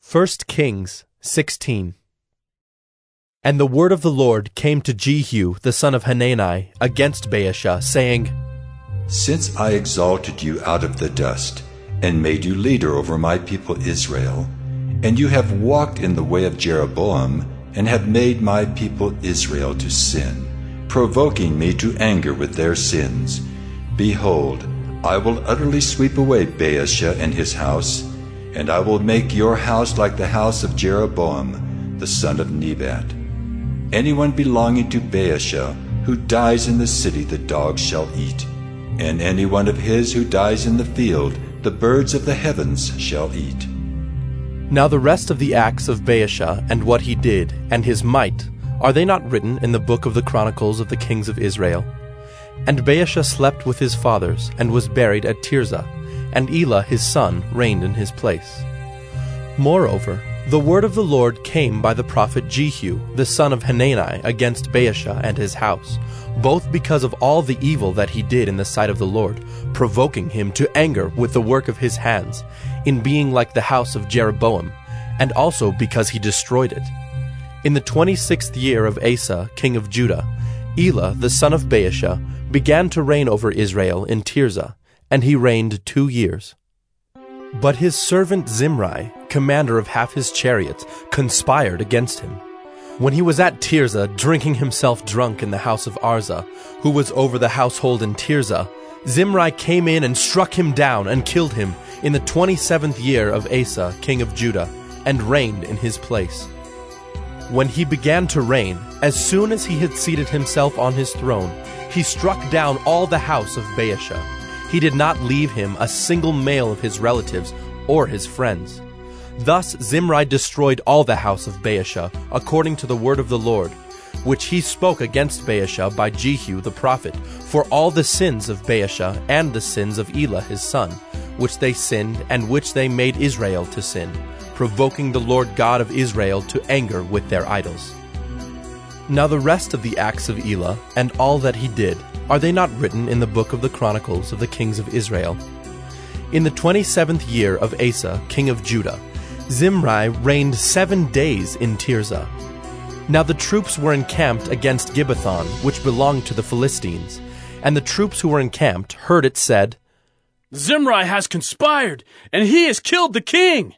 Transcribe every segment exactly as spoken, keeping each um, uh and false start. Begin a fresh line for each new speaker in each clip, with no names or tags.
First Kings sixteen. And the word of the Lord came to Jehu the son of Hanani against Baasha, saying,
Since I exalted you out of the dust, and made you leader over my people Israel, and you have walked in the way of Jeroboam, and have made my people Israel to sin, provoking me to anger with their sins, behold, I will utterly sweep away Baasha and his house, and I will make your house like the house of Jeroboam, the son of Nebat. Anyone belonging to Baasha who dies in the city the dogs shall eat, and anyone of his who dies in the field the birds of the heavens shall eat.
Now the rest of the acts of Baasha, and what he did, and his might, are they not written in the book of the Chronicles of the kings of Israel? And Baasha slept with his fathers, and was buried at Tirzah, and Elah his son reigned in his place. Moreover, the word of the Lord came by the prophet Jehu the son of Hanani against Baasha and his house, both because of all the evil that he did in the sight of the Lord, provoking him to anger with the work of his hands, in being like the house of Jeroboam, and also because he destroyed it. In the twenty-sixth year of Asa king of Judah, Elah the son of Baasha began to reign over Israel in Tirzah, and he reigned two years. But his servant Zimri, commander of half his chariots, conspired against him. When he was at Tirzah, drinking himself drunk in the house of Arza, who was over the household in Tirzah, Zimri came in and struck him down and killed him in the twenty-seventh year of Asa, king of Judah, and reigned in his place. When he began to reign, as soon as he had seated himself on his throne, he struck down all the house of Baasha. He did not leave him a single male of his relatives or his friends. Thus Zimri destroyed all the house of Baasha, according to the word of the Lord, which he spoke against Baasha by Jehu the prophet, for all the sins of Baasha and the sins of Elah his son, which they sinned and which they made Israel to sin, provoking the Lord God of Israel to anger with their idols. Now the rest of the acts of Elah, and all that he did, are they not written in the book of the Chronicles of the kings of Israel? In the twenty-seventh year of Asa, king of Judah, Zimri reigned seven days in Tirzah. Now the troops were encamped against Gibbethon, which belonged to the Philistines, and the troops who were encamped heard it said,
Zimri has conspired, and he has killed the king.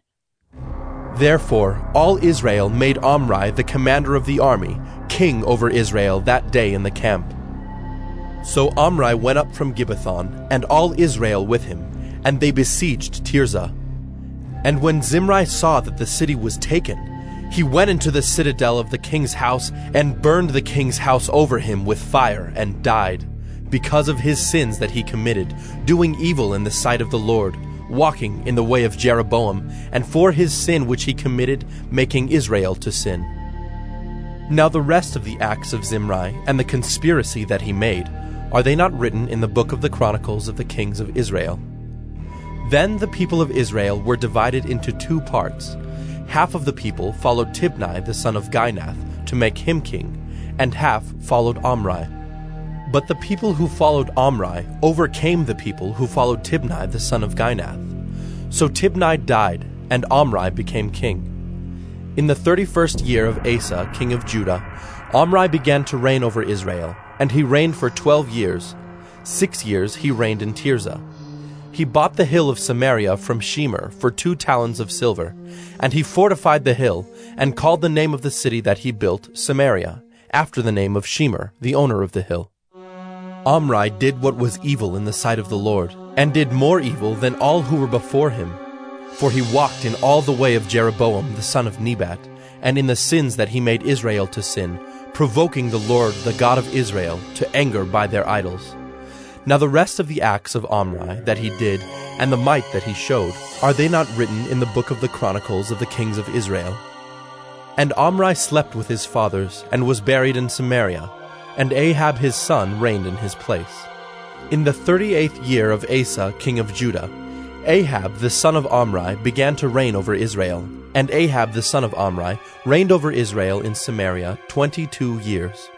Therefore all Israel made Omri the commander of the army king over Israel that day in the camp. So Omri went up from Gibbethon, and all Israel with him, and they besieged Tirzah. And when Zimri saw that the city was taken, he went into the citadel of the king's house, and burned the king's house over him with fire, and died, because of his sins that he committed, doing evil in the sight of the Lord, walking in the way of Jeroboam, and for his sin which he committed, making Israel to sin. Now the rest of the acts of Zimri, and the conspiracy that he made, are they not written in the book of the Chronicles of the kings of Israel? Then the people of Israel were divided into two parts. Half of the people followed Tibni the son of Ginath to make him king, and half followed Omri. But the people who followed Omri overcame the people who followed Tibni the son of Ginath. So Tibni died, and Omri became king. In the thirty-first year of Asa, king of Judah, Omri began to reign over Israel, and he reigned for twelve years. Six years he reigned in Tirzah. He bought the hill of Samaria from Shemer for two talents of silver, and he fortified the hill, and called the name of the city that he built Samaria, after the name of Shemer, the owner of the hill. Omri did what was evil in the sight of the Lord, and did more evil than all who were before him. For he walked in all the way of Jeroboam the son of Nebat, and in the sins that he made Israel to sin, provoking the Lord, the God of Israel, to anger by their idols. Now the rest of the acts of Omri that he did, and the might that he showed, are they not written in the book of the Chronicles of the kings of Israel? And Omri slept with his fathers, and was buried in Samaria, and Ahab his son reigned in his place. In the thirty-eighth year of Asa king of Judah, Ahab the son of Omri began to reign over Israel, and Ahab the son of Omri reigned over Israel in Samaria twenty-two years.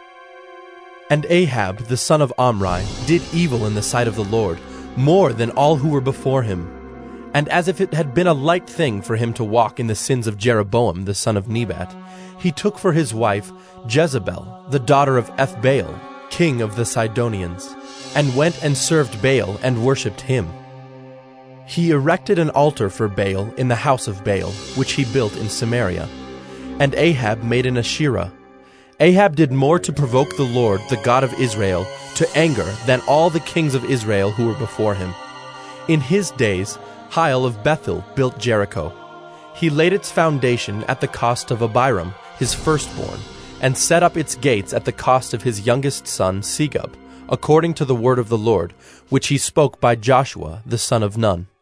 And Ahab the son of Omri did evil in the sight of the Lord, more than all who were before him. And as if it had been a light thing for him to walk in the sins of Jeroboam the son of Nebat, he took for his wife Jezebel, the daughter of Ethbaal, king of the Sidonians, and went and served Baal and worshipped him. He erected an altar for Baal in the house of Baal, which he built in Samaria. And Ahab made an Asherah. Ahab did more to provoke the Lord, the God of Israel, to anger than all the kings of Israel who were before him. In his days, Hiel of Bethel built Jericho. He laid its foundation at the cost of Abiram, his firstborn, and set up its gates at the cost of his youngest son Segub, according to the word of the Lord, which he spoke by Joshua the son of Nun.